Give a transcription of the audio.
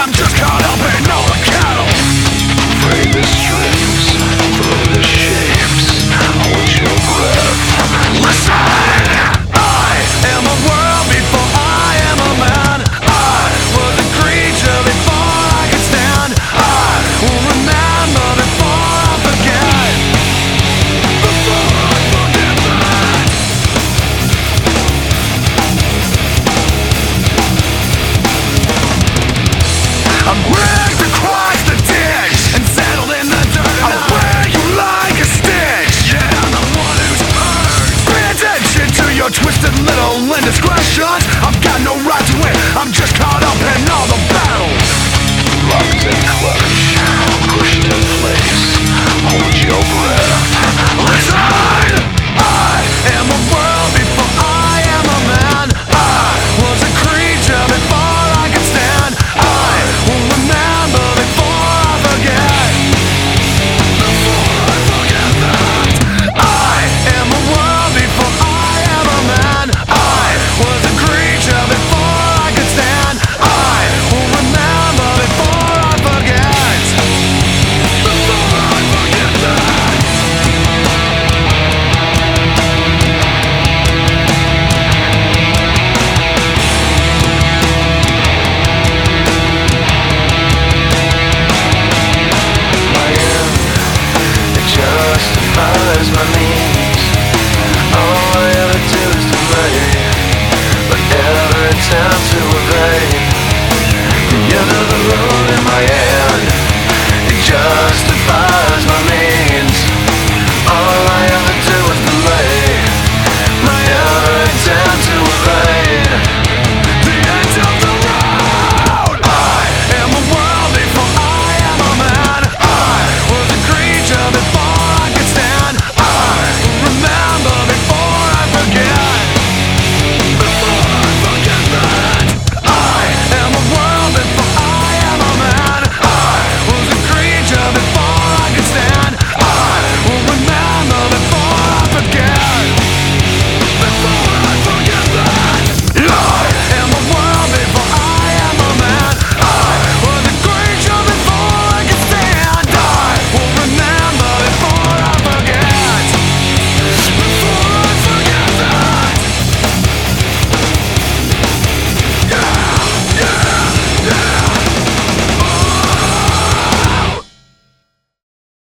I'm just caught up in all the cattle. Free the strings, throw the shapes, hold your breath. Listen! I am a world before I am a man. I was a creature before I could stand. I will remember before I forget. Before I forget that. I'm ready.